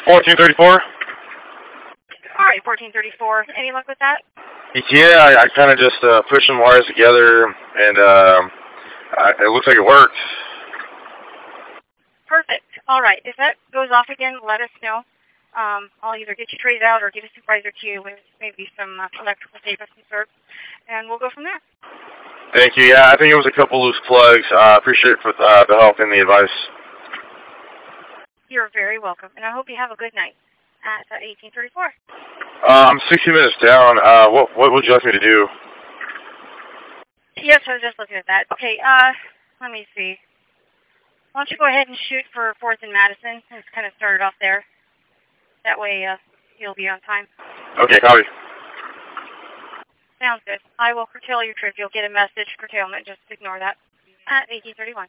1434? All right, 1434. Any luck with that? Yeah, I kind of just pushed some wires together, and it looks like it worked. Perfect. All right. If that goes off again, let us know. I'll either get you traded out or get a supervisor to you with maybe some electrical tape of some sort, and we'll go from there. Thank you. Yeah, I think it was a couple loose plugs. I appreciate for the help and the advice. You're very welcome, and I hope you have a good night at 1834. I'm 60 minutes down. What would you like me to do? Yes, I was just looking at that. Okay, let me see. Why don't you go ahead and shoot for 4th and Madison? Let's kind of start it off there. That way, you'll be on time. Okay, copy. Sounds good. I will curtail your trip. You'll get a message curtailment. Just ignore that. At 1831.